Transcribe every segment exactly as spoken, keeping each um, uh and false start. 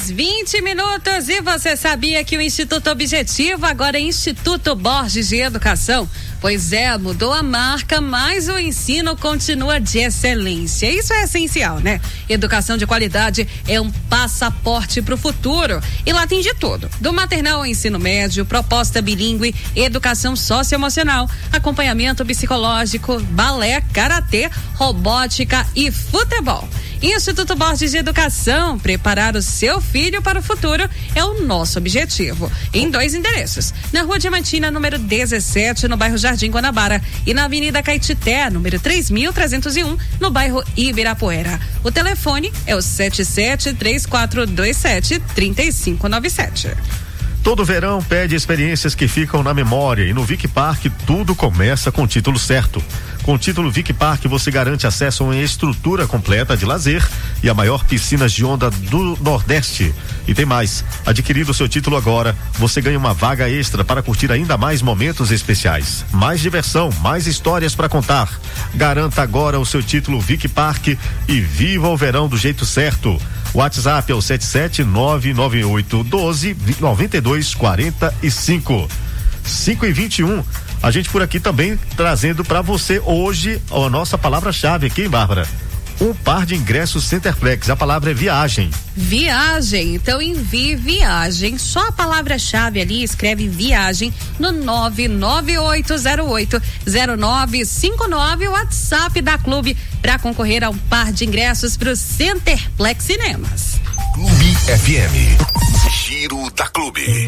horas vinte minutos e você sabia que o Instituto Objetivo agora é Instituto Borges de Educação? Pois é, mudou a marca, mas o ensino continua de excelência. Isso é essencial, né? Educação de qualidade é um passaporte para o futuro. E lá tem de tudo. Do maternal ao ensino médio, proposta bilíngue, educação socioemocional, acompanhamento psicológico, balé, karatê, robótica e futebol. Instituto Borges de Educação, preparar o seu filho para o futuro é o nosso objetivo. Em dois endereços, na Rua Diamantina, número dezessete, no bairro Jardim Guanabara, e na Avenida Caetité, número três mil trezentos e um, no bairro Ibirapuera. O telefone é o sete sete três quatro dois sete três cinco nove sete. Todo verão pede experiências que ficam na memória e no Vic Park tudo começa com o título certo. Com o título Vic Park você garante acesso a uma estrutura completa de lazer e a maior piscina de onda do Nordeste. E tem mais, adquirindo o seu título agora, você ganha uma vaga extra para curtir ainda mais momentos especiais. Mais diversão, mais histórias para contar. Garanta agora o seu título Vic Park e viva o verão do jeito certo. O WhatsApp é o sete sete nove nove oito um dois nove dois quatro cinco. cinco e vinte e um. A gente por aqui também trazendo para você hoje a nossa palavra-chave aqui, Bárbara. Um par de ingressos Centerplex. A palavra é viagem. Viagem. Então envie viagem. Só a palavra-chave ali, escreve viagem no nove nove oito zero oito zero nove cinco nove, o WhatsApp da Clube, para concorrer a um par de ingressos para o Centerplex Cinemas. Clube F M. Giro da Clube.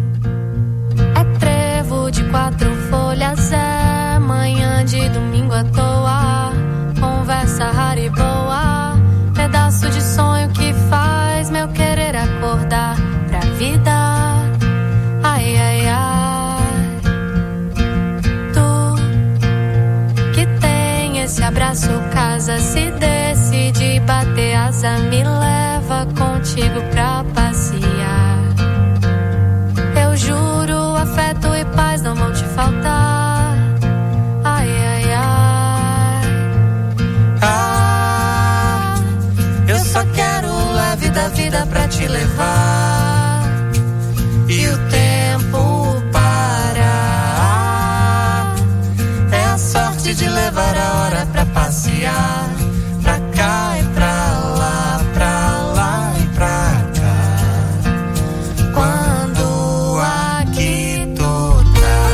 É trevo de quatro folhas, é manhã de domingo à toa. Conversa rara e boa, pedaço de sonho que faz meu querer acordar pra vida. Ai, ai, ai. Tu que tem esse abraço, casa, se decide bater asa, me leva contigo pra passear. Eu juro, afeto e paz não vão te faltar. Ai, ai, ai. Ah, eu só quero leve da vida pra te levar e o tempo parar. É a sorte de levar a hora pra passear, pra cá e pra lá, pra lá e pra cá. Quando aqui tu tá.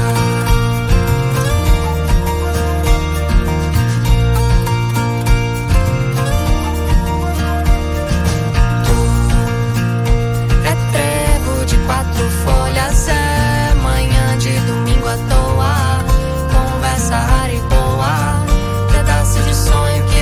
Tu é trevo de quatro folhas, é manhã de domingo à toa. Conversa rara e boa, pedaço de sonho que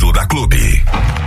Giro da Clube.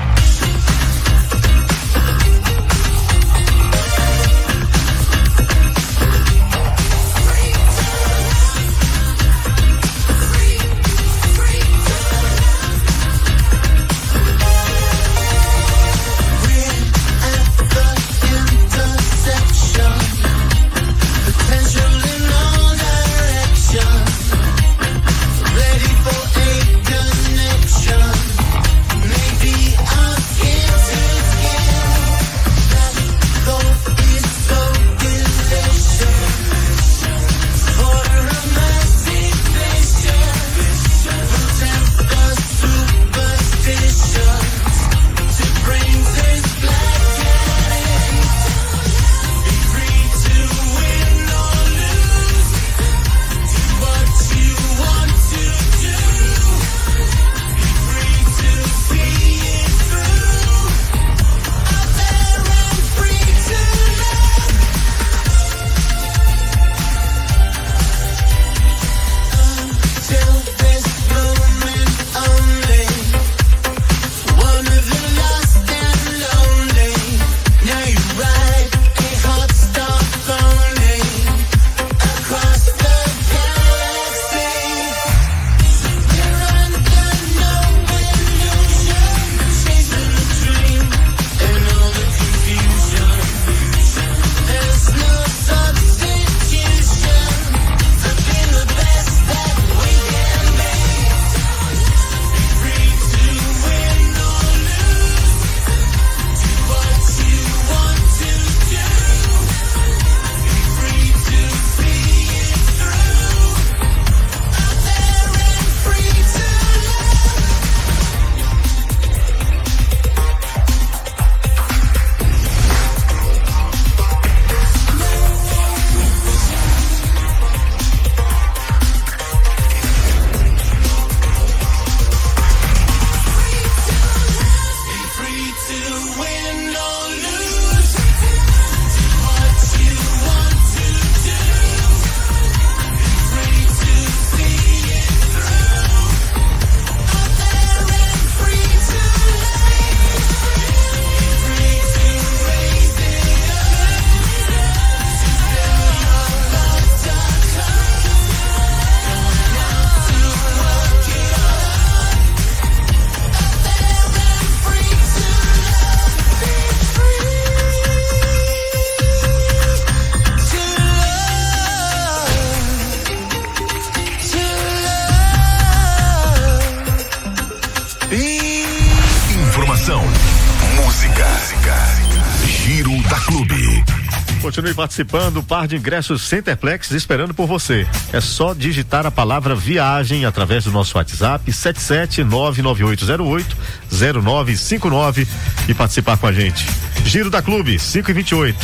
Continue participando, par de ingressos Centerplex esperando por você. É só digitar a palavra viagem através do nosso WhatsApp sete sete nove nove oito zero oito zero nove cinco nove e participar com a gente. Giro da Clube, cinco e vinte e oito.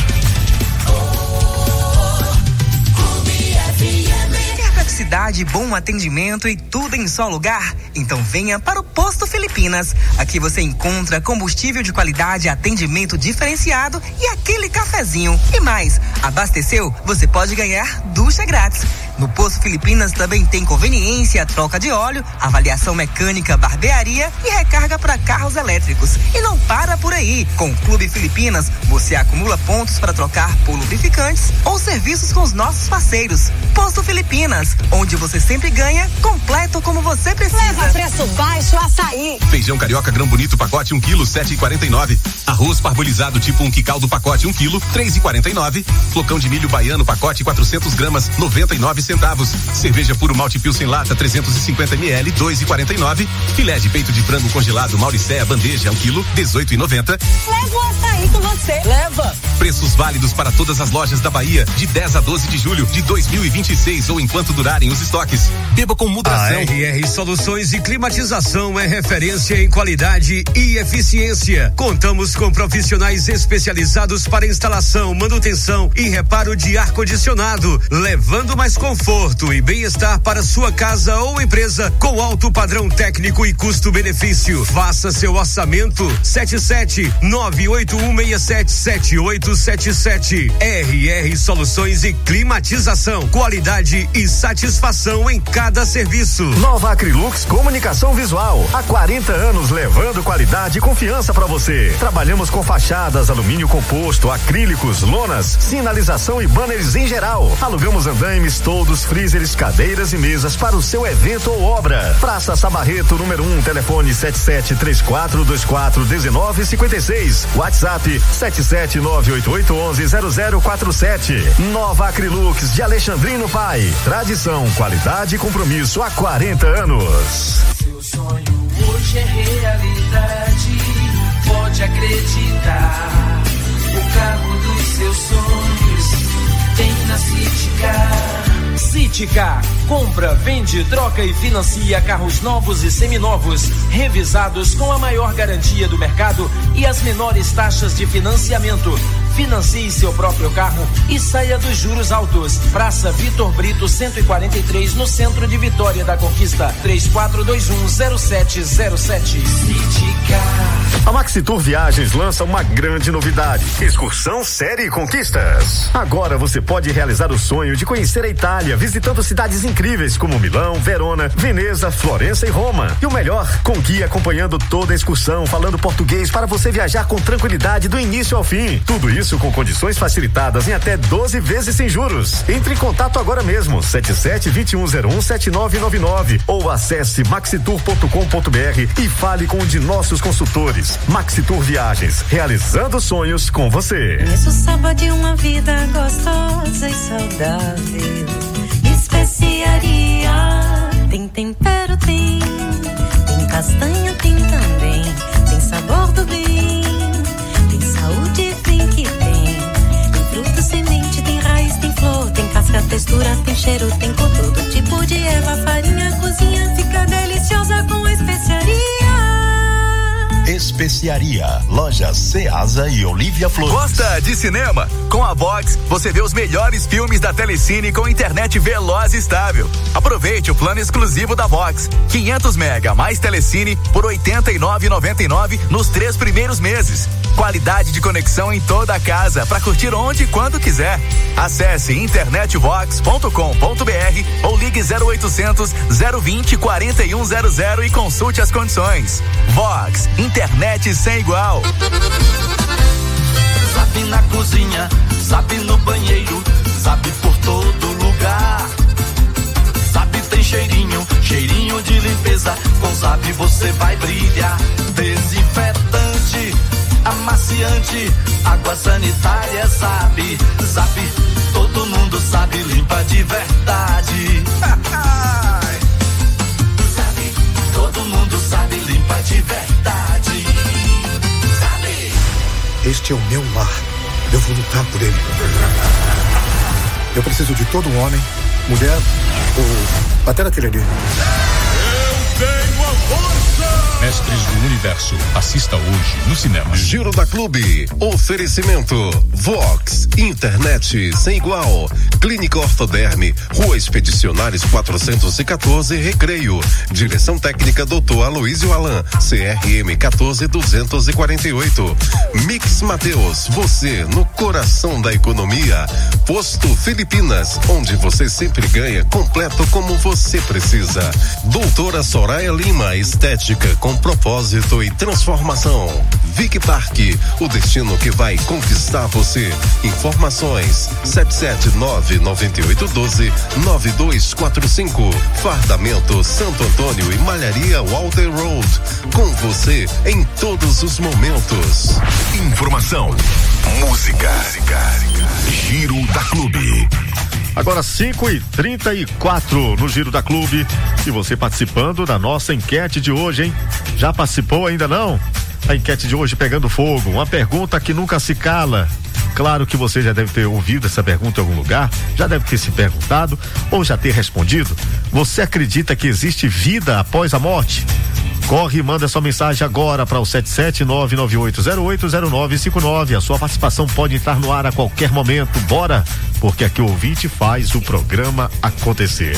Cidade, bom atendimento e tudo em só lugar? Então venha para o Posto Filipinas. Aqui você encontra combustível de qualidade, atendimento diferenciado e aquele cafezinho. E mais, abasteceu? Você pode ganhar ducha grátis. No Posto Filipinas também tem conveniência, troca de óleo, avaliação mecânica, barbearia e recarga para carros elétricos. E não para por aí. Com o Clube Filipinas, você acumula pontos para trocar por lubrificantes ou serviços com os nossos parceiros. Posto Filipinas, onde você sempre ganha, completo como você precisa. Leva preço baixo, açaí. Feijão carioca grão bonito, pacote um quilo, sete e quarenta e nove. Arroz parbolizado tipo um quicaldo, pacote um quilo, três e quarenta e nove. Flocão de milho baiano, pacote quatrocentos gramas, noventa e nove centavos. Cerveja puro malte Pilsen lata, trezentos e cinquenta mililitros, dois e quarenta e nove. Filé de peito de frango congelado Mauricéia bandeja um quilo, dezoito e noventa. Leva o açaí com você. Leva. Preços válidos para todas as lojas da Bahia, de dez a doze de julho de dois mil e vinte e seis ou enquanto durarem os estoques. Beba com moderação. A R R Soluções e Climatização é referência em qualidade e eficiência. Contamos com profissionais especializados para instalação, manutenção e reparo de ar-condicionado, levando mais conforto Conforto e bem-estar para sua casa ou empresa com alto padrão técnico e custo-benefício. Faça seu orçamento sete sete nove oito um seis sete sete oito sete sete. R R Soluções e Climatização. Qualidade e satisfação em cada serviço. Nova Acrylux Comunicação Visual. Há quarenta anos levando qualidade e confiança para você. Trabalhamos com fachadas, alumínio composto, acrílicos, lonas, sinalização e banners em geral. Alugamos andaimes, toldos, freezers, cadeiras e mesas para o seu evento ou obra. Praça Sabarreto, número um, telefone sete sete três quatro dois quatro um nove cinco seis. WhatsApp sete sete nove oito oito um um zero zero quatro sete. Nova Acrylux de Alexandrino Pai. Tradição, qualidade e compromisso há quarenta anos. Seu sonho hoje é realidade. Pode acreditar. O carro dos seus sonhos tem na Citicar. Citicar, compra, vende, troca e financia carros novos e seminovos, revisados com a maior garantia do mercado e as menores taxas de financiamento. Financie seu próprio carro e saia dos juros altos. Praça Vitor Brito cento e quarenta e três, no centro de Vitória da Conquista. três quatro dois um zero sete zero sete. Citicar. A Maxitour Viagens lança uma grande novidade: excursão série Conquistas. Agora você pode realizar o sonho de conhecer a Itália, visitando cidades incríveis como Milão, Verona, Veneza, Florença e Roma. E o melhor, com guia acompanhando toda a excursão, falando português para você viajar com tranquilidade do início ao fim. Tudo isso com condições facilitadas em até doze vezes sem juros. Entre em contato agora mesmo, sete sete dois um zero um sete nove nove nove, ou acesse maxitour ponto com ponto br e fale com um de nossos consultores. Maxitour Viagens, realizando sonhos com você. Isso sábado de uma vida gostosa e saudável. Especiaria, tem tempero, tem, tem castanha, tem também, tem sabor do bem, tem saúde, tem que tem, tem fruta, semente, tem raiz, tem flor, tem casca, textura, tem cheiro, tem cor, todo tipo de erva, farinha, cozinha, fica deliciosa com especiaria. Especiaria, loja Ceasa e Olívia Flores. Gosta de cinema? Com a Vox, você vê os melhores filmes da Telecine com internet veloz e estável. Aproveite o plano exclusivo da Vox, quinhentos mega mais Telecine por oitenta e nove reais e noventa e nove centavos nos três primeiros meses. Qualidade de conexão em toda a casa para curtir onde e quando quiser. Acesse internetvox ponto com ponto br ou ligue zero oitocentos, zero vinte, quarenta e um zero zero e consulte as condições. Vox, internet sem igual. Zap na cozinha, Zap no banheiro, Zap por todo lugar. Zap tem cheirinho, cheirinho de limpeza. Com Zap você vai brilhar. Desinfetante, amaciante, água sanitária, Zap. Zap, todo mundo sabe, limpa de verdade. Zap, todo mundo sabe, limpa de verdade. Zap. Este é o meu lar. Eu vou lutar por ele. Eu preciso de todo homem, mulher ou até naquele ali. Eu tenho a força! Mestres do Universo. Assista hoje no cinema. Giro da Clube. Oferecimento Vox, internet sem igual. Clínica Ortoderme, Rua Expedicionários quatrocentos e quatorze, Recreio. Direção técnica doutor Aloísio Alan, C R M quatorze duzentos e quarenta e oito. Mix Mateus, você no coração da economia. Posto Filipinas, onde você sempre ganha completo como você precisa. Doutora Soraya Lima, estética com propósito e transformação. Vic Park, o destino que vai conquistar você. Informações sete sete nove nove oito um dois nove dois quatro cinco. Fardamento Santo Antônio e Malharia Walter Road. Com você em todos os momentos. Informação, música, Giro da Clube. Agora cinco e trinta e quatro no Giro da Clube. E você participando da nossa enquete de hoje, hein? Já participou ainda não? A enquete de hoje pegando fogo. Uma pergunta que nunca se cala. Claro que você já deve ter ouvido essa pergunta em algum lugar, já deve ter se perguntado ou já ter respondido. Você acredita que existe vida após a morte? Corre e manda sua mensagem agora para o sete sete nove nove oito zero oito zero nove cinco nove. A sua participação pode entrar no ar a qualquer momento. Bora, porque aqui o ouvinte faz o programa acontecer.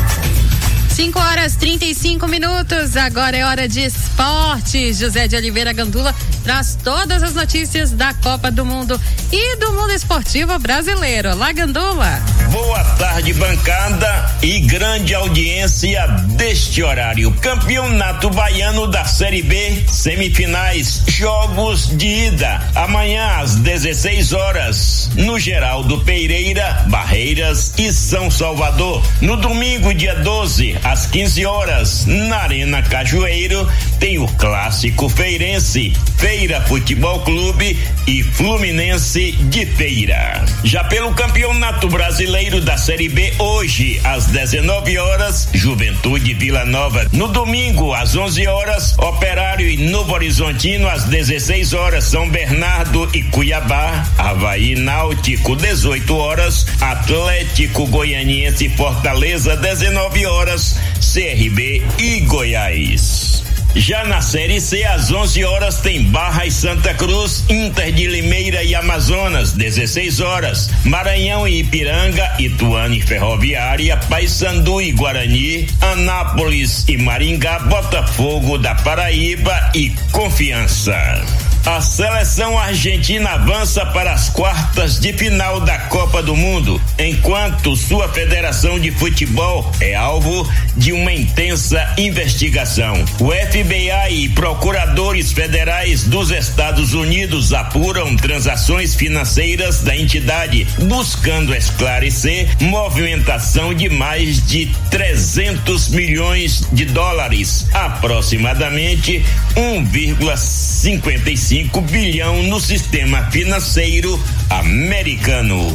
cinco horas e trinta e cinco minutos, agora é hora de esporte. José de Oliveira Gandula traz todas as notícias da Copa do Mundo e do mundo esportivo brasileiro. Olá, Gandula. Boa tarde, bancada e grande audiência deste horário. Campeonato Baiano da Série B, semifinais, jogos de ida. Amanhã às dezesseis horas, no Geraldo Pereira, Barreiras e São Salvador. No domingo, dia doze, às quinze horas, na Arena Cajueiro, tem o clássico feirense, Feira Futebol Clube e Fluminense de Feira. Já pelo Campeonato Brasileiro da Série B, hoje, às dezenove horas, Juventude Vila Nova. No domingo, às onze horas, Operário e Novo Horizontino, às dezesseis horas, São Bernardo e Cuiabá. Avaí Náutico, dezoito horas, Atlético Goianiense e Fortaleza, dezenove horas, C R B e Goiás. Já na Série C, às onze horas, tem Barra e Santa Cruz, Inter de Limeira e Amazonas, dezesseis horas, Maranhão e Ipiranga, Ituano e Ferroviária, Paysandu e Guarani, Anápolis e Maringá, Botafogo da Paraíba e Confiança. A seleção argentina avança para as quartas de final da Copa do Mundo, enquanto sua federação de futebol é alvo de uma intensa investigação. O F B I e procuradores federais dos Estados Unidos apuram transações financeiras da entidade, buscando esclarecer movimentação de mais de trezentos milhões de dólares, aproximadamente um vírgula cinquenta e cinco bilhão no sistema financeiro americano.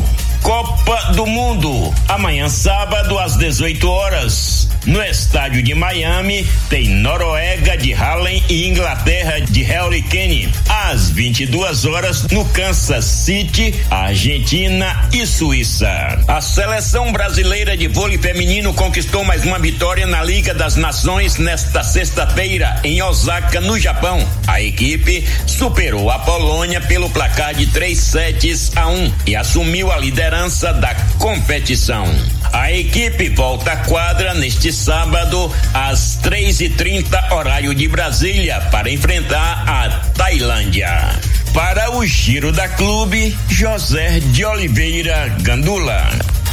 Copa do Mundo, amanhã sábado às dezoito horas, no estádio de Miami, tem Noruega de Harlem e Inglaterra de Harry Kane. Às vinte e duas horas, no Kansas City, Argentina e Suíça. A seleção brasileira de vôlei feminino conquistou mais uma vitória na Liga das Nações nesta sexta-feira em Osaka, no Japão. A equipe superou a Polônia pelo placar de três sets a um e assumiu a liderança da competição. A equipe volta à quadra neste sábado às três e trinta horário de Brasília para enfrentar a Tailândia. Para o Giro da Clube, José de Oliveira Gandula.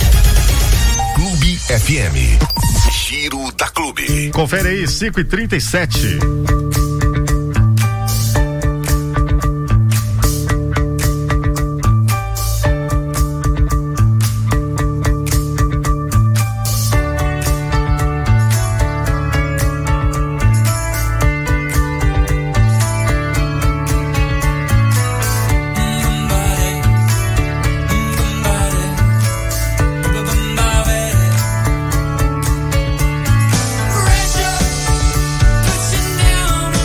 Clube F M. Giro da Clube. Confere aí, cinco e trinta e sete. Pressure pushing down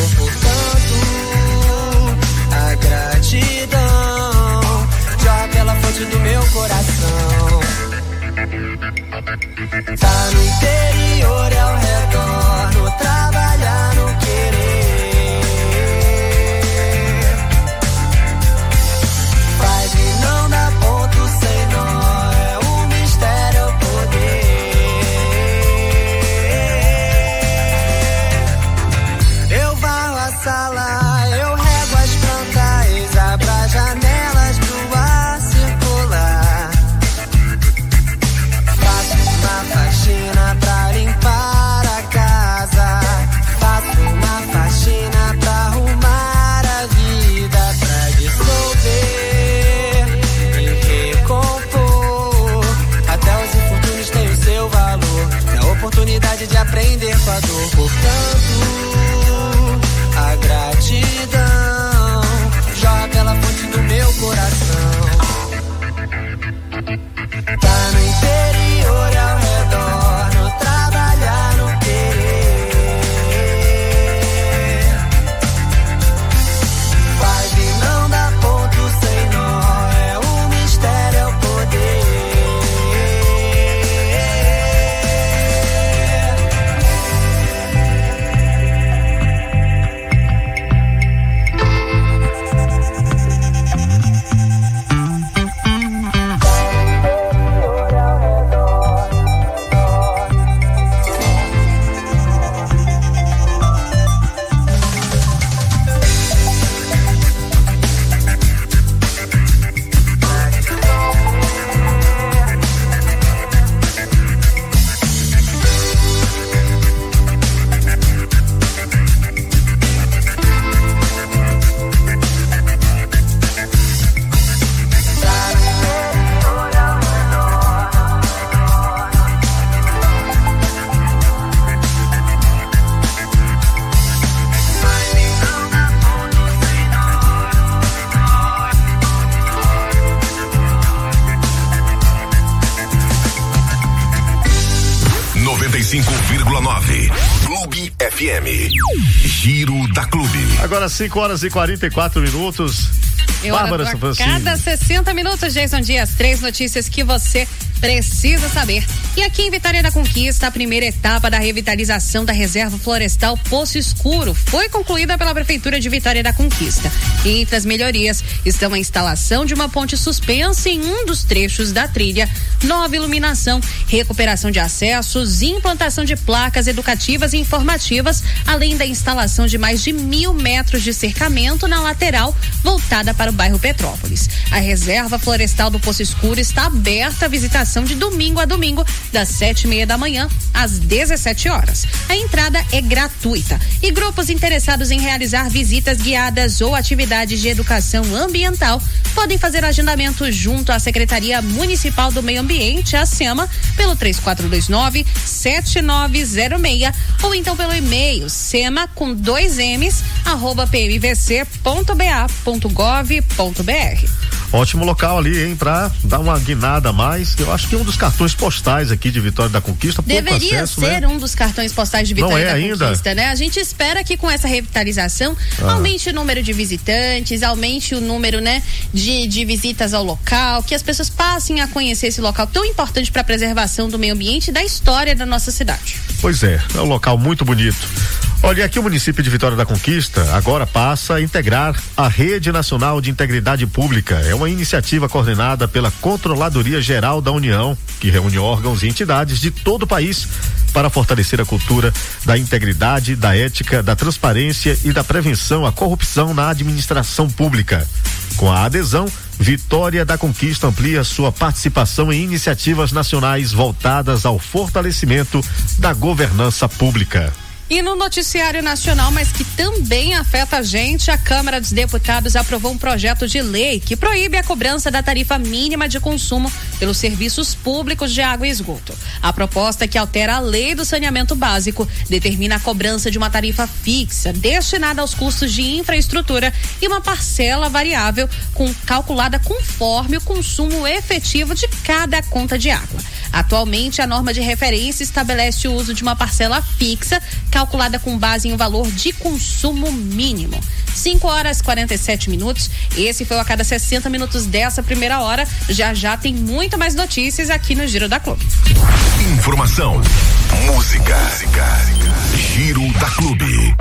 dor, portanto, a gratidão joga ela fonte do meu coração. Tá no interior e ao redor, no trabalhar, no querer. Faz e não dá ponto sem nó, é um mistério, é o poder. Eu varro a sala, eu rego as plantas, abro as janelas pro ar circular. Faço uma faxina pra limpar a casa, faço uma faxina pra arrumar a vida, pra dissolver e recompor. Até os infortúnios têm o seu valor, é a oportunidade de aprender com a dor. Portanto, a gratidão joga ela fonte do meu coração. Tá no interior e ao redor, no trabalhar, no querer. Faz e não dá ponto sem nó, é um mistério, é o poder. cinco vírgula nove Clube F M. Giro da Clube. Agora cinco horas e quarenta e quatro minutos. Bárbara Supancini. Cada sessenta minutos, Jason Dias, três notícias que você precisa saber. E aqui em Vitória da Conquista, a primeira etapa da revitalização da Reserva Florestal Poço Escuro foi concluída pela Prefeitura de Vitória da Conquista. E entre as melhorias estão a instalação de uma ponte suspensa em um dos trechos da trilha, nova iluminação, recuperação de acessos, implantação de placas educativas e informativas, além da instalação de mais de mil metros de cercamento na lateral voltada para o bairro Petrópolis. A Reserva Florestal do Poço Escuro está aberta à visitação de domingo a domingo, das sete e meia da manhã às dezessete horas. A entrada é gratuita e grupos interessados em realizar visitas guiadas ou atividades de educação ambiental podem fazer agendamento junto à Secretaria Municipal do Meio Ambiente, a SEMA, pelo três quatro dois nove, sete nove zero seis ou então pelo e-mail sema com dois M's arroba p m v c ponto b a ponto gov ponto b r. Ótimo local ali, hein, pra dar uma guinada a mais. Eu acho que é um dos cartões postais aqui de Vitória da Conquista. Deveria acesso, ser né? um dos cartões postais de Vitória Não é da ainda? Conquista, né? A gente espera que com essa revitalização ah. aumente o número de visitantes, aumente o número, né, de, de visitas ao local, que as pessoas passem a conhecer esse local tão importante para a preservação do meio ambiente e da história da nossa cidade. Pois é, é um local muito bonito. Olha, aqui o município de Vitória da Conquista agora passa a integrar a Rede Nacional de Integridade Pública. É uma iniciativa coordenada pela Controladoria Geral da União, que reúne órgãos e entidades de todo o país para fortalecer a cultura da integridade, da ética, da transparência e da prevenção à corrupção na administração pública. Com a adesão, Vitória da Conquista amplia sua participação em iniciativas nacionais voltadas ao fortalecimento da governança pública. E no noticiário nacional, mas que também afeta a gente, a Câmara dos Deputados aprovou um projeto de lei que proíbe a cobrança da tarifa mínima de consumo pelos serviços públicos de água e esgoto. A proposta, que altera a lei do saneamento básico, determina a cobrança de uma tarifa fixa destinada aos custos de infraestrutura e uma parcela variável com, calculada conforme o consumo efetivo de cada conta de água. Atualmente, a norma de referência estabelece o uso de uma parcela fixa, calculada com base em um valor de consumo mínimo. cinco horas e quarenta e sete minutos. Esse foi o A Cada sessenta Minutos dessa primeira hora. Já já tem muito mais notícias aqui no Giro da Clube. Informação, música, Giro da Clube.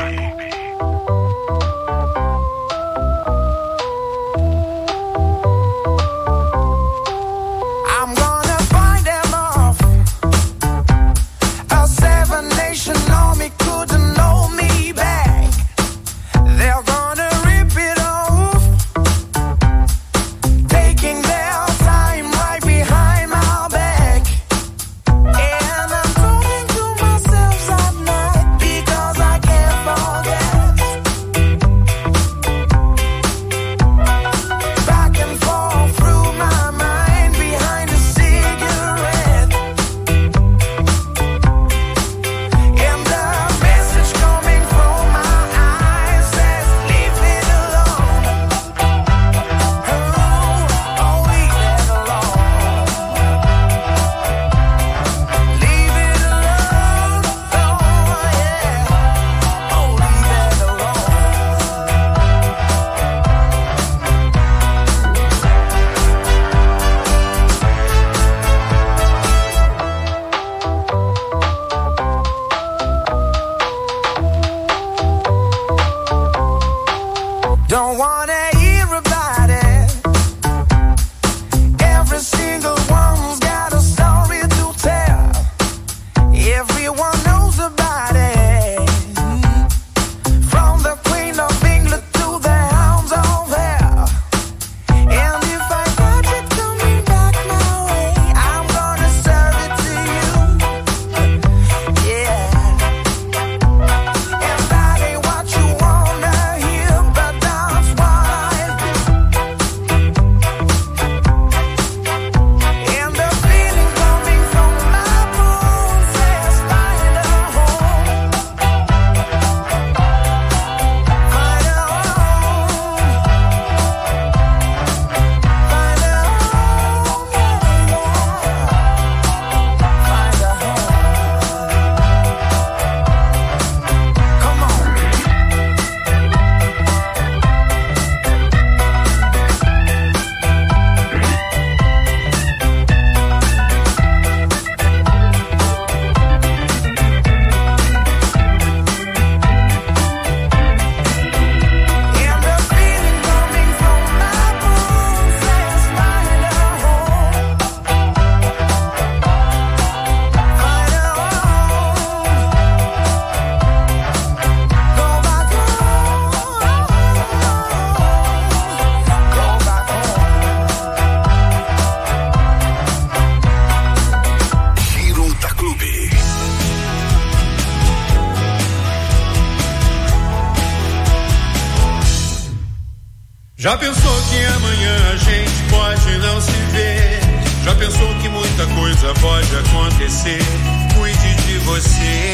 Já pensou que amanhã a gente pode não se ver? Já pensou que muita coisa pode acontecer? Cuide de você,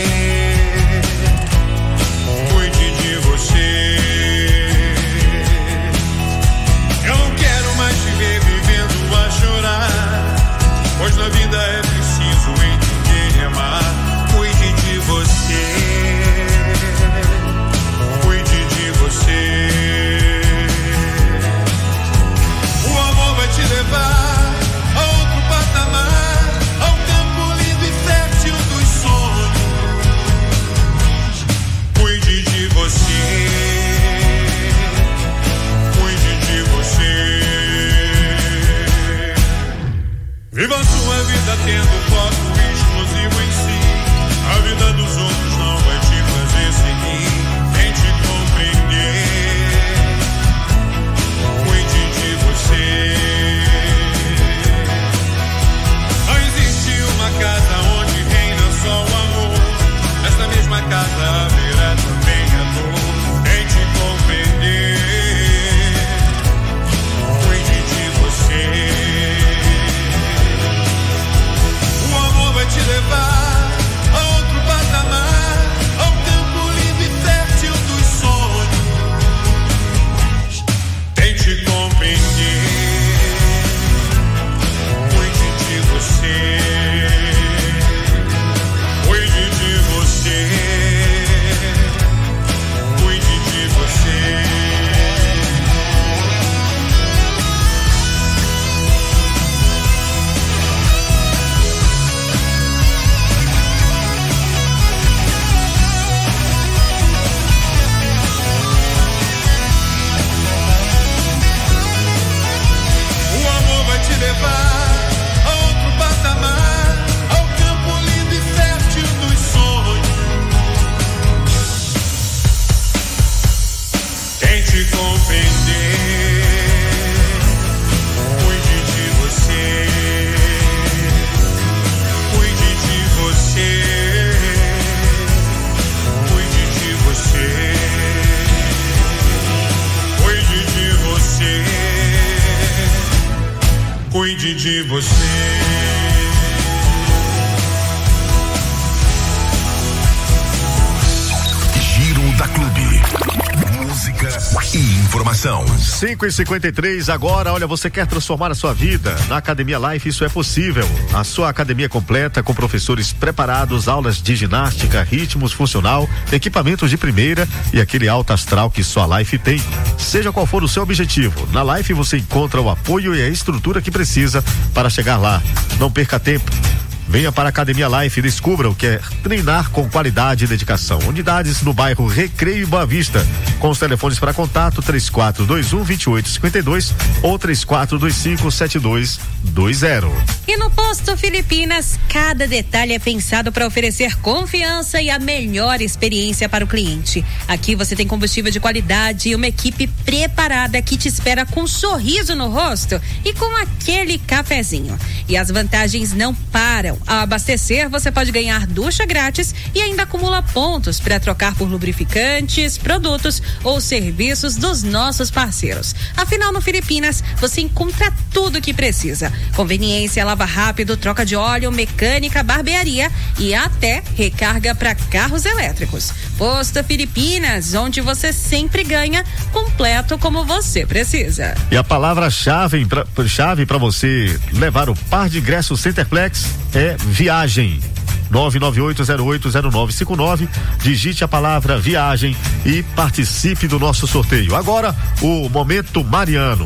cuide de você. Eu não quero mais te ver vivendo a chorar, pois na vida é preciso entender e amar. Cuide de você, cuide de você. Te levar a outro patamar, ao campo lindo e fé cuide de você. Giro da Clube. Música e informação. cinco e cinquenta e três agora. Olha, você quer transformar a sua vida? Na Academia Life isso é possível. A sua academia completa com professores preparados, aulas de ginástica, ritmos funcional, equipamentos de primeira e aquele alto astral que só a Life tem. Seja qual for o seu objetivo, na Life você encontra o apoio e a estrutura que precisa para chegar lá. Não perca tempo. Venha para a Academia Life e descubra o que é treinar com qualidade e dedicação. Unidades no bairro Recreio e Boa Vista. Com os telefones para contato três quatro dois um, dois oito cinco dois ou três quatro dois cinco, sete dois dois zero. E no Posto Filipinas, cada detalhe é pensado para oferecer confiança e a melhor experiência para o cliente. Aqui você tem combustível de qualidade e uma equipe preparada que te espera com um sorriso no rosto e com aquele cafezinho. E as vantagens não param. Ao abastecer, você pode ganhar ducha grátis e ainda acumula pontos para trocar por lubrificantes, produtos ou serviços dos nossos parceiros. Afinal, no Filipinas, você encontra tudo o que precisa. Conveniência, lava rápido, troca de óleo, mecânica, barbearia e até recarga para carros elétricos. Posto Filipinas, onde você sempre ganha, completo como você precisa. E a palavra-chave chave para você levar o par de ingressos Centerplex é viagem. nove nove oito zero oito zero nove cinco nove, digite a palavra viagem e participe do nosso sorteio. Agora, o Momento Mariano.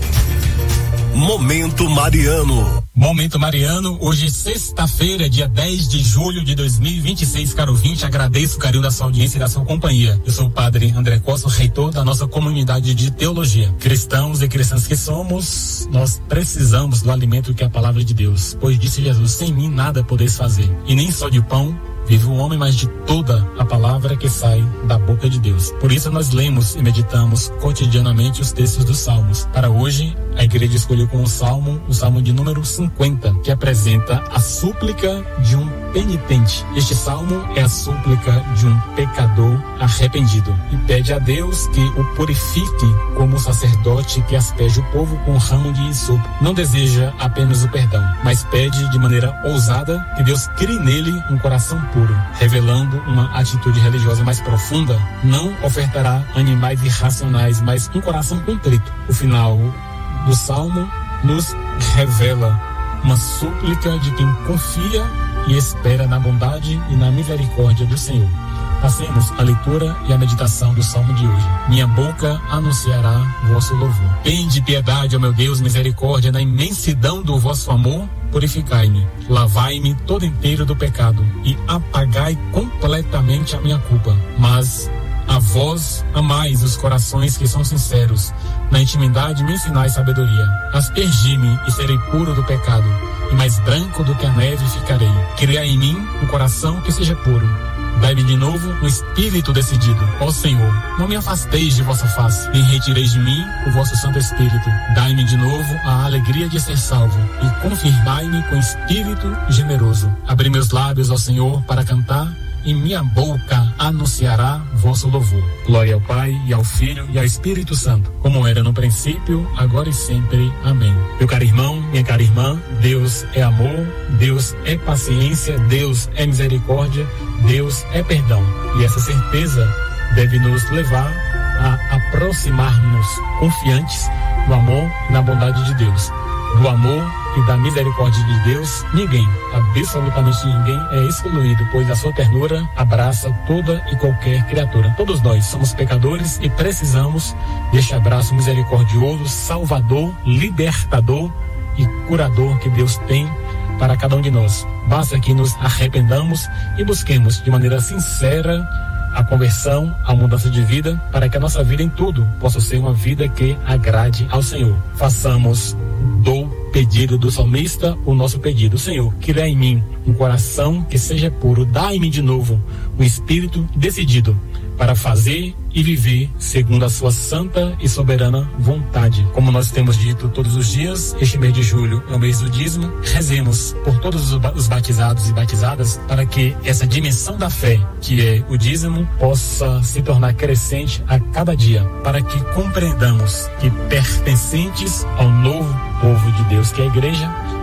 Momento Mariano. Momento Mariano, hoje sexta-feira, dia dez de julho de dois mil e vinte e seis, caro ouvinte, agradeço o carinho da sua audiência e da sua companhia. Eu sou o padre André Costa, reitor da nossa comunidade de teologia. Cristãos e cristãs que somos, nós precisamos do alimento que é a palavra de Deus, pois disse Jesus, sem mim nada podeis fazer, e nem só de pão vive o homem, mas de toda a palavra que sai da boca de Deus. Por isso nós lemos e meditamos cotidianamente os textos dos Salmos. Para hoje, a igreja escolheu como salmo o salmo de número cinquenta, que apresenta a súplica de um penitente. Este salmo é a súplica de um pecador arrependido e pede a Deus que o purifique como sacerdote que asperge o povo com um ramo de hisopo. Não deseja apenas o perdão, mas pede de maneira ousada que Deus crie nele um coração puro, revelando uma atitude religiosa mais profunda. Não ofertará animais irracionais, mas um coração contrito. O final do salmo nos revela uma súplica de quem confia e espera na bondade e na misericórdia do Senhor. Passemos a leitura e a meditação do salmo de hoje. Minha boca anunciará vosso louvor. Tende piedade, ó meu Deus, misericórdia, na imensidão do vosso amor, purificai-me, lavai-me todo inteiro do pecado e apagai completamente a minha culpa. Mas a vós amais os corações que são sinceros, na intimidade me ensinai sabedoria. Aspergi-me e serei puro do pecado, e mais branco do que a neve ficarei. Criai em mim um coração que seja puro. Dai-me de novo um espírito decidido. Ó Senhor, não me afasteis de vossa face, nem retireis de mim o vosso Santo Espírito. Dai-me de novo a alegria de ser salvo, e confirmai-me com espírito generoso. Abri meus lábios, ó Senhor, para cantar, e minha boca anunciará vosso louvor. Glória ao Pai, e ao Filho, e ao Espírito Santo, como era no princípio, agora e sempre. Amém. Meu caro irmão, minha cara irmã, Deus é amor, Deus é paciência, Deus é misericórdia, Deus é perdão. E essa certeza deve nos levar a aproximar-nos confiantes do amor e na bondade de Deus. Do amor e da misericórdia de Deus, ninguém, absolutamente ninguém é excluído, pois a sua ternura abraça toda e qualquer criatura. Todos nós somos pecadores e precisamos deste abraço misericordioso, salvador, libertador e curador que Deus tem para cada um de nós. Basta que nos arrependamos e busquemos de maneira sincera a conversão, a mudança de vida, para que a nossa vida em tudo possa ser uma vida que agrade ao Senhor. Façamos do pedido do salmista o nosso pedido. Senhor, cria em mim um coração que seja puro. Dai-me de novo um espírito decidido para fazer e viver segundo a sua santa e soberana vontade. Como nós temos dito todos os dias, este mês de julho é o mês do dízimo. Rezemos por todos os batizados e batizadas para que essa dimensão da fé, que é o dízimo, possa se tornar crescente a cada dia, para que compreendamos que pertencentes ao novo povo de Deus, que é a igreja,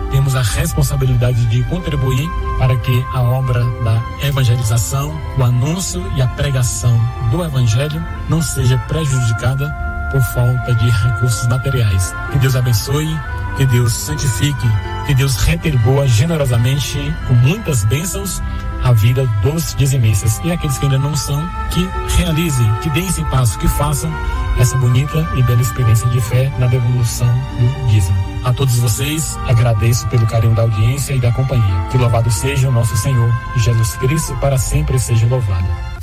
temos a responsabilidade de contribuir para que a obra da evangelização, o anúncio e a pregação do evangelho não seja prejudicada por falta de recursos materiais. Que Deus abençoe, que Deus santifique, que Deus retribua generosamente, com muitas bênçãos, a vida dos dizimistas. E aqueles que ainda não são, que realizem, que deem esse passo, que façam essa bonita e bela experiência de fé na devolução do dízimo. A todos vocês, agradeço pelo carinho da audiência e da companhia. Que louvado seja o nosso Senhor Jesus Cristo, para sempre seja louvado.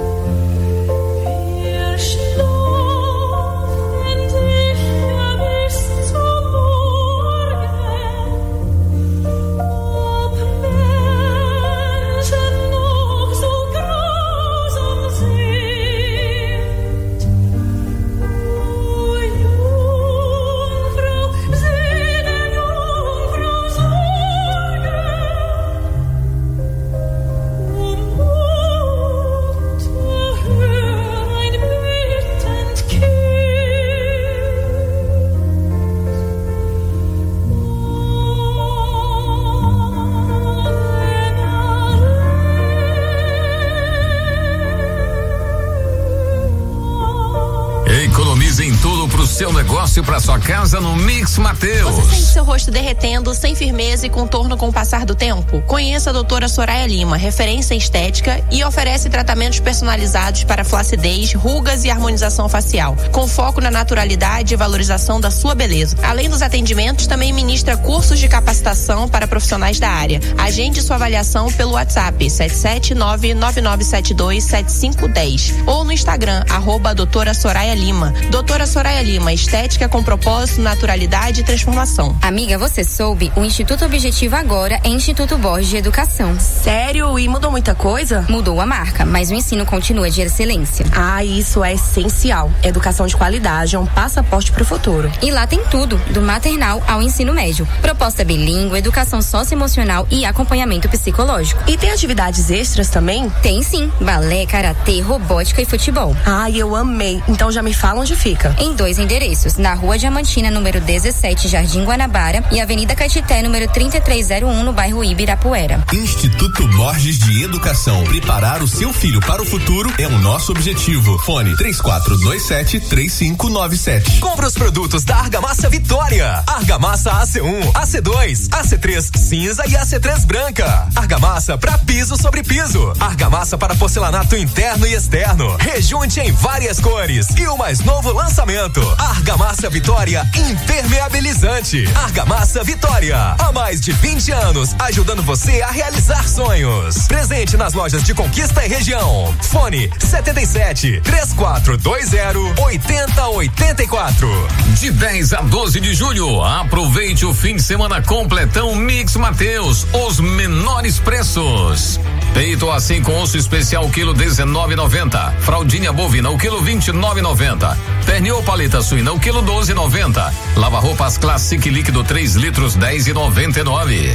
Em tudo pro seu negócio e pra sua casa no Mix Mateus. Você sente seu rosto derretendo, sem firmeza e contorno com o passar do tempo? Conheça a doutora Soraya Lima, referência em estética, e oferece tratamentos personalizados para flacidez, rugas e harmonização facial, com foco na naturalidade e valorização da sua beleza. Além dos atendimentos, também ministra cursos de capacitação para profissionais da área. Agende sua avaliação pelo WhatsApp sete sete nove nove nove sete dois sete cinco um zero ou no Instagram, arroba doutora Soraya Lima. Doutora Soraya Lima, estética com propósito, naturalidade e transformação. Amiga, você soube? O Instituto Objetivo agora é Instituto Borges de Educação. Sério? E mudou muita coisa? Mudou a marca, mas o ensino continua de excelência. Ah, isso é essencial. Educação de qualidade é um passaporte para o futuro. E lá tem tudo, do maternal ao ensino médio. Proposta bilíngue, educação socioemocional e acompanhamento psicológico. E tem atividades extras também? Tem sim, balé, karatê, robótica e futebol. Ai, eu amei. Então já me fala onde fica. Em dois endereços, na Rua Diamantina, número dezessete, Jardim Guanabara, e Avenida Caetité, número trinta e três zero um, no bairro Ibirapuera. Instituto Borges de Educação. Preparar o seu filho para o futuro é o nosso objetivo. Fone três quatro dois sete três cinco nove sete. Compre os produtos da Argamassa Vitória. Argamassa A C um, A C dois, A C três cinza e A C três branca. Argamassa para piso sobre piso. Argamassa para porcelanato interno e externo. Rejunte em várias cores. E o mais novo lançamento, Argamassa Vitória Impermeabilizante. Argamassa Vitória, há mais de vinte anos, ajudando você a realizar sonhos. Presente nas lojas de Conquista e região. Fone setenta e sete, três quatro dois zero, oitenta oitenta e quatro. De dez a doze de julho, aproveite o fim de semana completão Mix Mateus, os menores preços. Peito assim com osso especial, quilo dezenove e noventa. Fraldinha bovina, o quilo vinte e nove e noventa. Pernil paleta suína, o quilo doze e noventa. Lava roupas Classic líquido três litros, dez e noventa e nove.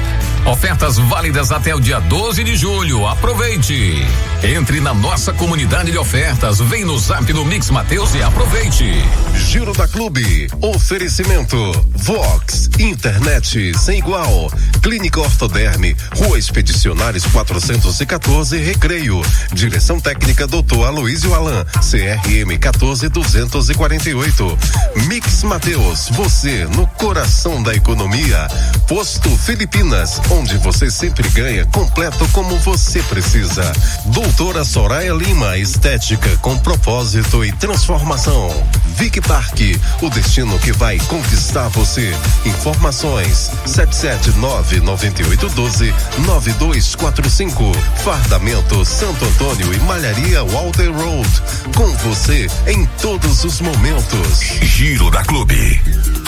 Ofertas válidas até o dia doze de julho. Aproveite. Entre na nossa comunidade de ofertas. Vem no Zap do Mix Mateus e aproveite. Giro da Clube. Oferecimento. Vox. Internet sem igual. Clínica Ortoderme. Rua Expedicionários quatrocentos e quatorze, Recreio. Direção técnica doutor Aloísio Alan. C R M quatorze duzentos e quarenta e oito. Mix Mateus. Você no coração da economia. Posto Filipinas, onde você sempre ganha completo como você precisa. Doutora Soraya Lima, estética com propósito e transformação. Vic Park, o destino que vai conquistar você. Informações sete sete nove nove oito um dois nove dois quatro cinco. Fardamento Santo Antônio e Malharia Walter Road. Com você em todos os momentos. Giro da Clube.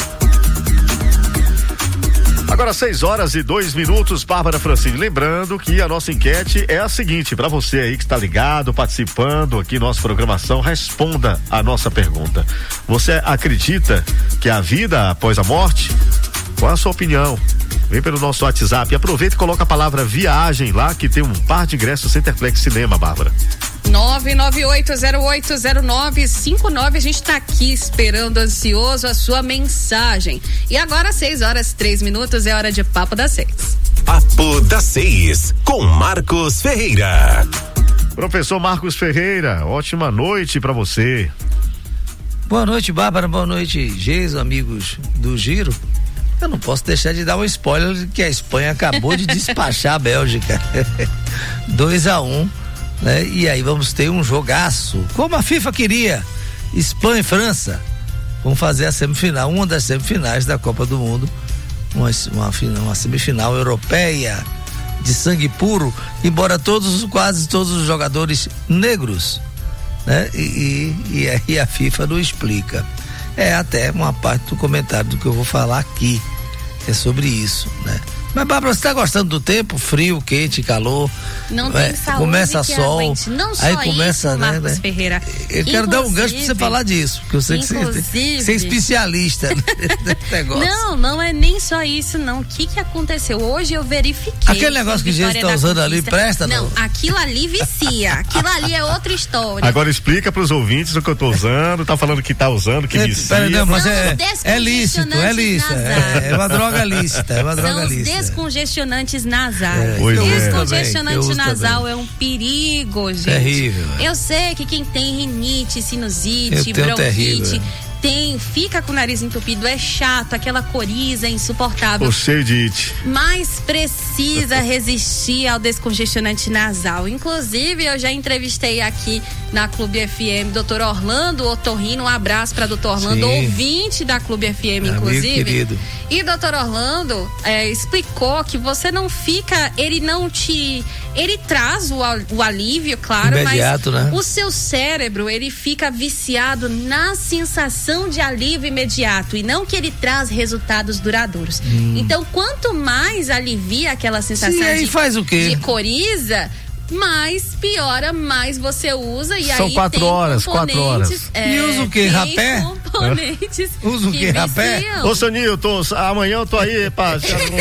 Agora seis horas e dois minutos, Bárbara Francini. Lembrando que a nossa enquete é a seguinte, para você aí que está ligado, participando aqui nossa programação, responda a nossa pergunta. Você acredita que há vida após a morte? Qual a sua opinião? Vem pelo nosso WhatsApp. Aproveita e coloca a palavra viagem lá, que tem um par de ingressos Centerplex Cinema, Bárbara. nove nove oito zero oito zero nove cinco nove. A gente tá aqui esperando ansioso a sua mensagem. E agora, seis horas, três minutos, é hora de Papo das Seis. Papo das Seis, com Marcos Ferreira. Professor Marcos Ferreira, ótima noite pra você. Boa noite, Bárbara, boa noite, Geis, amigos do Giro. Eu não posso deixar de dar um spoiler de que a Espanha acabou de despachar a Bélgica. dois a um, né? E aí vamos ter um jogaço, como a FIFA queria. Espanha e França vão fazer a semifinal, uma das semifinais da Copa do Mundo, uma, uma, uma semifinal europeia de sangue puro, embora todos, quase todos os jogadores negros, né? E, e, e aí a FIFA não explica. É até uma parte do comentário do que eu vou falar aqui, é sobre isso, né? Mas, Bárbara, você tá gostando do tempo? Frio, quente, calor? Não tem é, saúde começa que sol, aguente. Não só aí começa, isso, né, Marcos né? Ferreira. Eu quero dar um gancho pra você falar disso, porque eu sei que você, você é especialista nesse negócio. Não, não é nem só isso, não. O que que aconteceu? Hoje eu verifiquei. Aquele negócio que a gente tá usando ali, presta, não? Não, aquilo ali vicia. Aquilo ali é outra história. Agora explica pros ouvintes o que eu tô usando, tá falando que tá usando, que vicia. Pera, não, mas é, é lícito, é lícito. É, é uma droga lícita, é uma droga São lícita. Os descongestionantes nasais. É, Descongestionante nasal é um perigo, gente. Terrível. Eu sei que quem tem rinite, sinusite, bronquite, terrível. Tem, fica com o nariz entupido, é chato, aquela coriza é insuportável. Tô cheio de it. Mas precisa resistir ao descongestionante nasal. Inclusive, eu já entrevistei aqui na Clube F M doutor Orlando Otorrino. Um abraço para doutor Orlando, Sim. ouvinte da Clube F M, Amigo inclusive. querido. E doutor Orlando é, explicou que você não fica, ele não te, ele traz o, o alívio, claro, imediato, mas né? o seu cérebro, ele fica viciado na sensação de alívio imediato e não que ele traz resultados duradouros. Hum. Então, quanto mais alivia aquela sensação Sim, aí de, faz o quê? de coriza, mais piora, mais você usa e São aí quatro tem horas, quatro horas. É, E usa o quê? tem Rapé? componentes Usa o quê? Rapé? viciam. Ô, seu Nilton, amanhã eu tô aí pra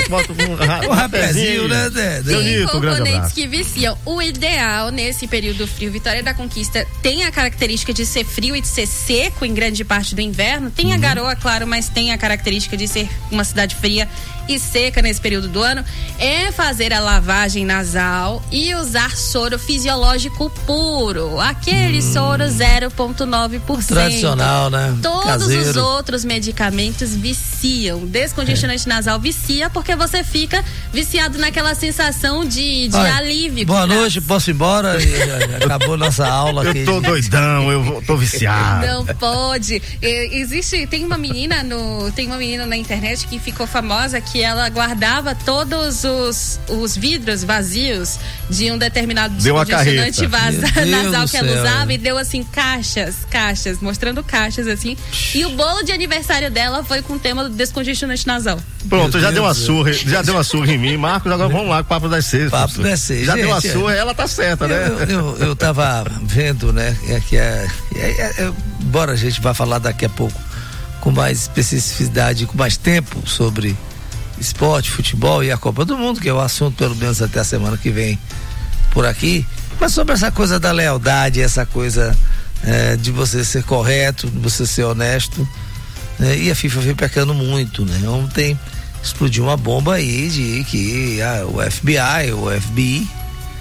um, um rapézinho, né? Seu Tem Nilton, um grande componentes abraço. que viciam. O ideal nesse período frio, Vitória da Conquista tem a característica de ser frio e de ser seco em grande parte do inverno. Tem a garoa, claro, mas tem a característica de ser uma cidade fria e seca nesse período do ano. É fazer a lavagem nasal e usar soro fisiológico puro. Aquele hum. soro zero vírgula nove por cento. Tradicional, né? Todos Caseiro. os outros medicamentos viciam. Descongestionante é. nasal vicia porque você fica viciado naquela sensação de, de Olha, alívio. Boa noite, posso ir embora? E acabou nossa aula aqui. Eu tô doidão, eu tô viciado. Não pode. Existe, tem uma menina no, tem uma menina na internet que ficou famosa que ela guardava todos os, os vidros vazios de um determinado descongestionante nasal que ela usava e deu assim caixas, caixas, mostrando caixas assim. E o bolo de aniversário dela foi com o tema do descongestionante nasal. Pronto, Meu já Deus deu uma Deus. surra, já deu uma surra em mim, Marcos, agora vamos lá com o Papo das Seis. Papo professor. das Seis. Já Gente, deu uma surra, ela tá certa, né? Eu, eu, eu tava vendo, né, é que é, é, é, embora a gente vá falar daqui a pouco com mais especificidade, com mais tempo sobre esporte, futebol e a Copa do Mundo, que é o assunto pelo menos até a semana que vem por aqui, mas sobre essa coisa da lealdade, essa coisa é, de você ser correto, de você ser honesto, né? E a FIFA vem pecando muito, né? Ontem explodiu uma bomba aí de que ah, o F B I, o F B I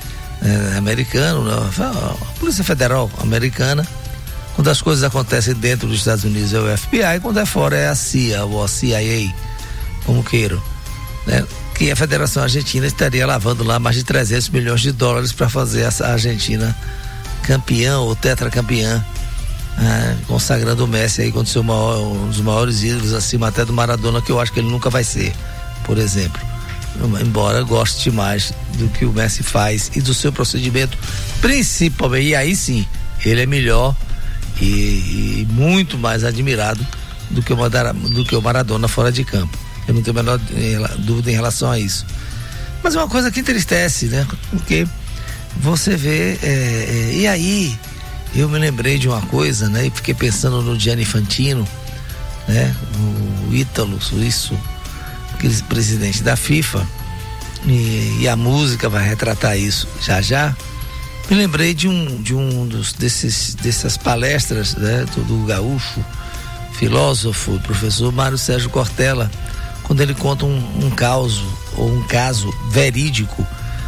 é, americano, né? A Polícia Federal americana, quando as coisas acontecem dentro dos Estados Unidos é o F B I, quando é fora é a C I A ou a C I A, como queiram, né? Que a Federação Argentina estaria lavando lá mais de trezentos milhões de dólares para fazer essa Argentina campeã ou tetracampeã, né? Consagrando o Messi aí como seu maior, um dos maiores ídolos, acima até do Maradona, que eu acho que ele nunca vai ser, por exemplo, embora goste mais do que o Messi faz e do seu procedimento, principalmente, e aí sim ele é melhor e, e muito mais admirado do que, o, do que o Maradona fora de campo. Eu não tenho a menor dúvida em relação a isso. Mas é uma coisa que entristece, né? Porque você vê, é, é, e aí eu me lembrei de uma coisa, né? E fiquei pensando no Gianni Infantino, né? O Ítalo suíço, aquele presidente da FIFA, e, e a música vai retratar isso já já. Me lembrei de um, de um dos, desses, dessas palestras, né, do, do gaúcho, filósofo, professor Mário Sérgio Cortella, quando ele conta um, um caso, ou um caso verídico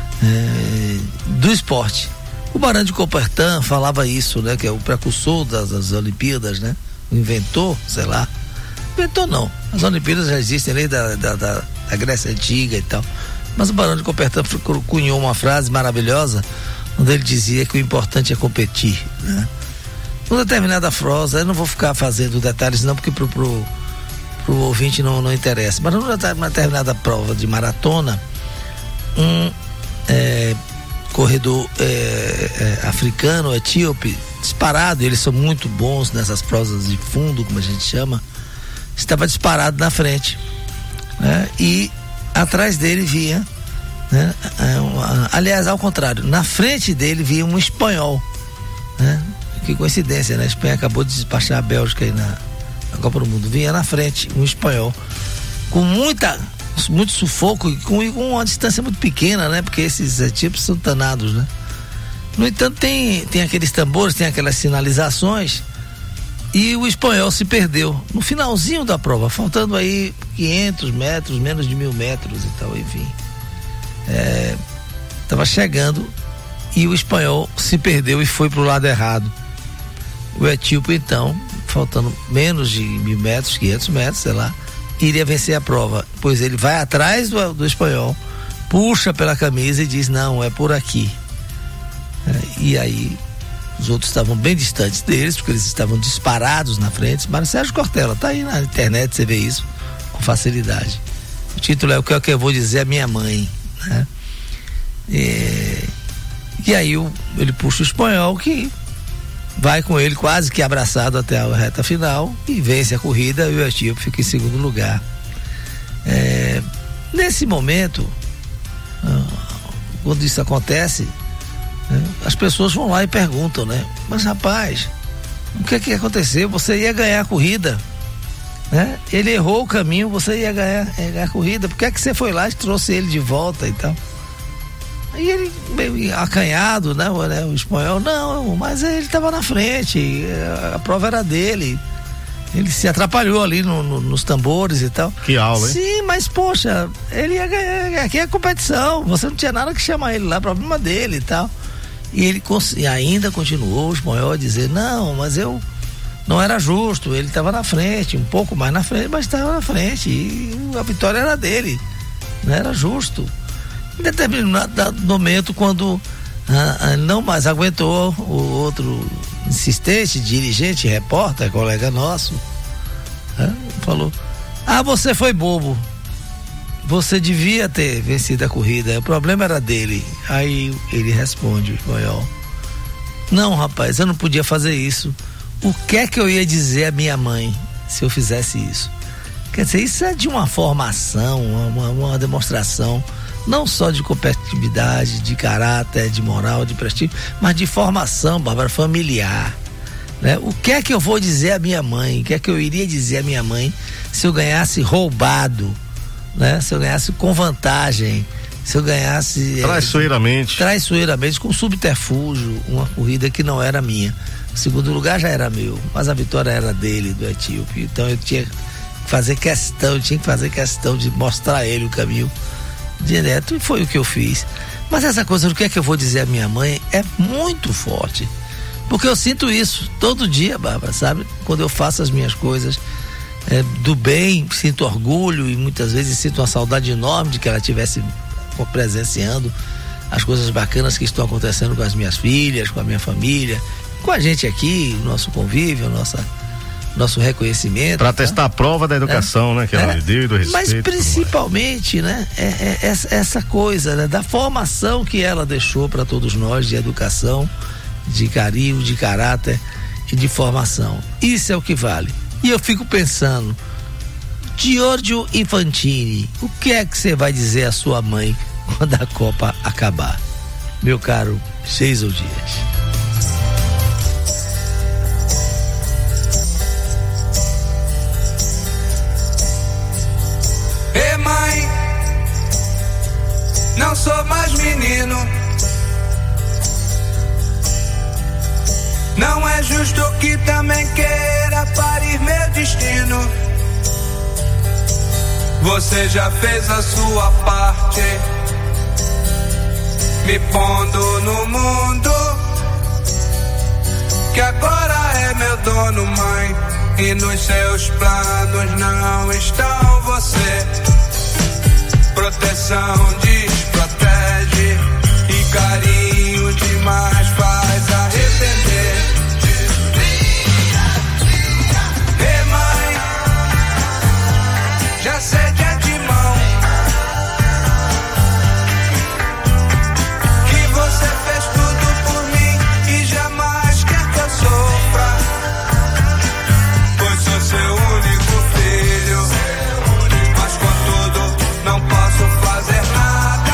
é, do esporte. O Barão de Coubertin falava isso, né, que é o precursor das, das Olimpíadas, né, o inventor, sei lá. Inventor não, as Olimpíadas já existem ali da, da, da, da Grécia Antiga e tal. Mas o Barão de Coubertin cunhou uma frase maravilhosa, onde ele dizia que o importante é competir, né? Uma determinada frase, eu não vou ficar fazendo detalhes não, porque pro, pro, pro ouvinte não, não interessa, mas numa determinada prova de maratona, um é, corredor é, é, africano, etíope, disparado, eles são muito bons nessas provas de fundo, como a gente chama, estava disparado na frente, né? E atrás dele vinha, né? Aliás, ao contrário, na frente dele vinha um espanhol, né? Que coincidência, né? A Espanha acabou de despachar a Bélgica aí na, na Copa do Mundo. Vinha na frente um espanhol com muita, muito sufoco e com, com uma distância muito pequena, né? Porque esses etíopes são danados, né? No entanto, tem, tem aqueles tambores, tem aquelas sinalizações, e o espanhol se perdeu no finalzinho da prova, faltando aí quinhentos metros, menos de mil metros e tal, enfim. É, tava chegando e o espanhol se perdeu e foi pro lado errado. O etíope, então, faltando menos de mil metros, quinhentos metros, sei lá, iria vencer a prova, pois ele vai atrás do, do espanhol, puxa pela camisa e diz: não, é por aqui. É, e aí os outros estavam bem distantes deles, porque eles estavam disparados na frente. Mário Sérgio Cortella, tá aí na internet, você vê isso com facilidade. O título é O que é que eu vou dizer à minha mãe, né? E, e aí o, ele puxa o espanhol, que vai com ele quase que abraçado até a reta final e vence a corrida, e o etíope fica em segundo lugar. É, nesse momento, quando isso acontece, né, as pessoas vão lá e perguntam, né? Mas rapaz, o que é que aconteceu? Você ia ganhar a corrida, né? Ele errou o caminho, você ia ganhar, ia ganhar a corrida, por que é que você foi lá e trouxe ele de volta e tal? Aí ele, meio acanhado, né, o, o espanhol, não, mas ele estava na frente, a prova era dele, ele se atrapalhou ali no, no, nos tambores e tal. Que aula, hein? Sim, mas poxa, ele ia ganhar, aqui é competição, você não tinha nada que chamar ele lá, problema dele e tal. E ele e ainda continuou o espanhol a dizer: não, mas eu não era justo, ele estava na frente, um pouco mais na frente, mas estava na frente, e a vitória era dele, não era justo. Em determinado momento, quando ah, ah, não mais aguentou, o outro insistente, dirigente, repórter, colega nosso, ah, falou: ah, você foi bobo, você devia ter vencido a corrida, o problema era dele. Aí ele responde, o espanhol: não, rapaz, eu não podia fazer isso. O que é que eu ia dizer à minha mãe se eu fizesse isso? Quer dizer, isso é de uma formação, uma, uma demonstração não só de competitividade, de caráter, de moral, de prestígio, mas de formação, Bárbara, familiar, né? O que é que eu vou dizer à minha mãe? O que é que eu iria dizer à minha mãe se eu ganhasse roubado, né? Se eu ganhasse com vantagem, se eu ganhasse traiçoeiramente, é, traiçoeiramente, com subterfúgio, uma corrida que não era minha. O segundo lugar já era meu, mas a vitória era dele, do etíope. Então eu tinha que fazer questão, eu tinha que fazer questão de mostrar a ele o caminho direto, e foi o que eu fiz. Mas essa coisa do que é que eu vou dizer à minha mãe é muito forte, porque eu sinto isso todo dia, Bárbara, sabe? Quando eu faço as minhas coisas é, do bem, sinto orgulho e muitas vezes sinto uma saudade enorme de que ela estivesse presenciando as coisas bacanas que estão acontecendo com as minhas filhas, com a minha família, com a gente aqui, o nosso convívio, nossa nosso reconhecimento. Para testar, tá? A prova da educação, é, né? Que ela lhe deu, do respeito. Mas principalmente, né? É, é, essa, essa coisa, né? Da formação que ela deixou para todos nós, de educação, de carinho, de caráter e de formação. Isso é o que vale. E eu fico pensando, Giorgio Infantini, o que é que você vai dizer à sua mãe quando a Copa acabar? Meu caro Geison Dias. Hey, my não sou mais menino. Não é justo que também queira parir meu destino. Você já fez a sua parte, me pondo no mundo, que agora é meu dono, mãe. E nos seus planos não estão você. Proteção desprotege e carinho demais faz arrepender. Ei, mãe, já sei de antemão que você fez tudo por mim e jamais quer que eu sofra, pois sou seu único filho. Mas contudo não posso fazer nada.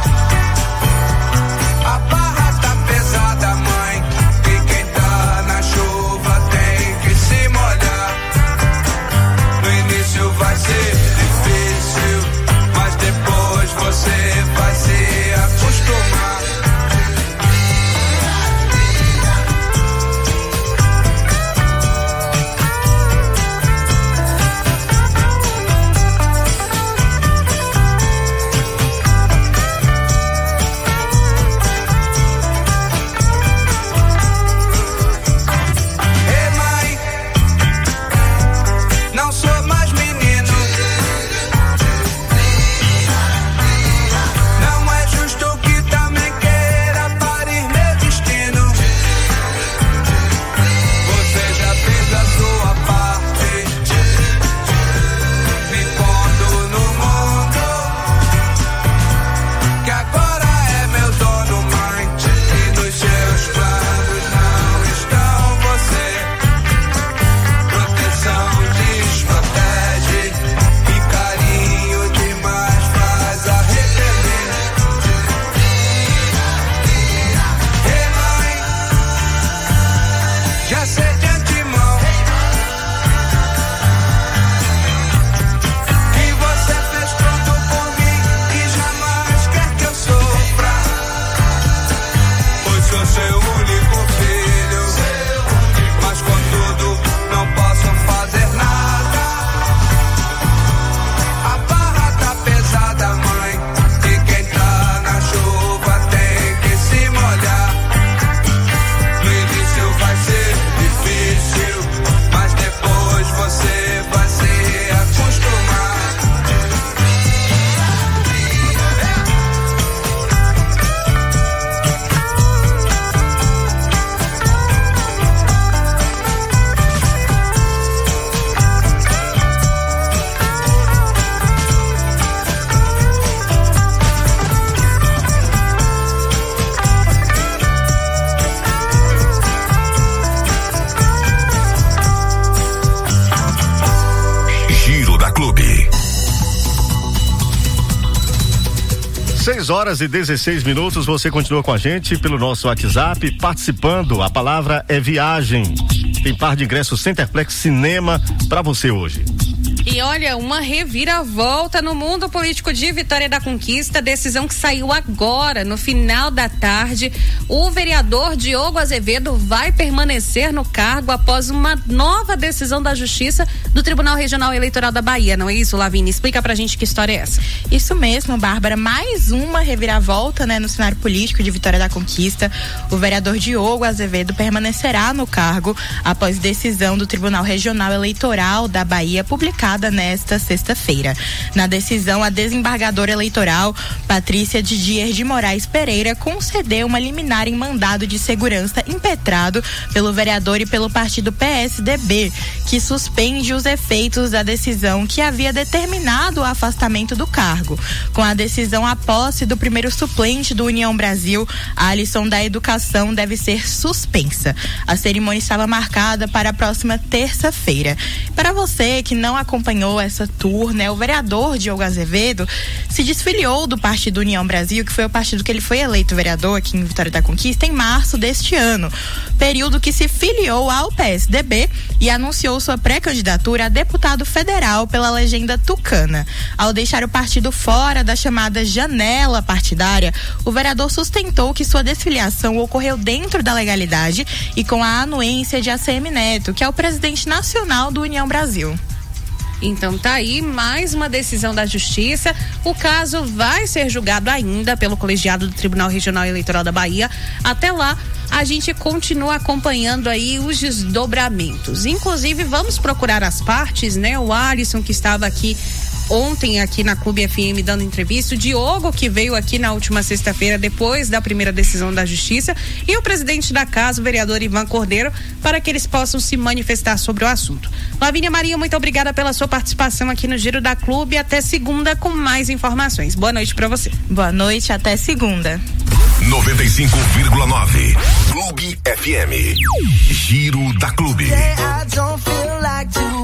A barra tá pesada, mãe, e quem tá na chuva tem que se molhar. No início vai ser difícil, mas depois você vai se acostumar. Ei, mãe, não sou mais menino. Não é justo que também queira parir meu destino. Você já fez a sua parte, me pondo no mundo, que agora é meu dono, mãe. E nos seus planos não estão você. Proteção desprotege e carinho demais faz arrepender. Ei, mãe, já sei de antemão que você fez tudo por mim e jamais quer que eu sofra, pois sou seu único filho. Mas contudo não posso fazer nada. A barra tá pesada, mãe, e quem tá na chuva tem que se molhar. No início vai ser difícil, mas depois você vai se acostumar. Giro da Clube. seis horas e dezesseis minutos, você continua com a gente pelo nosso WhatsApp, participando. A palavra é viagem. Tem par de ingressos Centerplex Cinema pra você hoje. E olha, uma reviravolta no mundo político de Vitória da Conquista, decisão que saiu agora, no final da tarde. O vereador Diogo Azevedo vai permanecer no cargo após uma nova decisão da Justiça do Tribunal Regional Eleitoral da Bahia, não é isso, Lavínia? Explica pra gente que história é essa. Isso mesmo, Bárbara, mais uma reviravolta, né, no cenário político de Vitória da Conquista. O vereador Diogo Azevedo permanecerá no cargo após decisão do Tribunal Regional Eleitoral da Bahia, publicada nesta sexta-feira. Na decisão, a desembargadora eleitoral Patrícia Didier de Moraes Pereira concedeu uma liminar em mandado de segurança impetrado pelo vereador e pelo partido P S D B, que suspende os efeitos da decisão que havia determinado o afastamento do cargo. Com a decisão, a posse do primeiro suplente do União Brasil, Alisson da Educação, deve ser suspensa. A cerimônia estava marcada para a próxima terça-feira. Para você que não acompanha acompanhou essa tour, né? O vereador Diogo Azevedo se desfiliou do Partido União Brasil, que foi o partido que ele foi eleito vereador aqui em Vitória da Conquista, em março deste ano, período que se filiou ao P S D B e anunciou sua pré-candidatura a deputado federal pela legenda tucana. Ao deixar o partido fora da chamada janela partidária, o vereador sustentou que sua desfiliação ocorreu dentro da legalidade e com a anuência de A C M Neto, que é o presidente nacional do União Brasil. Então tá aí mais uma decisão da Justiça. O caso vai ser julgado ainda pelo colegiado do Tribunal Regional Eleitoral da Bahia. Até lá, a gente continua acompanhando aí os desdobramentos. Inclusive, vamos procurar as partes, né? O Alisson, que estava aqui ontem aqui na Clube F M dando entrevista, o Diogo, que veio aqui na última sexta-feira depois da primeira decisão da Justiça, e o presidente da casa, o vereador Ivan Cordeiro, para que eles possam se manifestar sobre o assunto. Lavínia Maria, muito obrigada pela sua participação aqui no Giro da Clube. Até segunda com mais informações. Boa noite para você. Boa noite, até segunda. noventa e cinco vírgula nove Clube F M. Giro da Clube. I don't feel like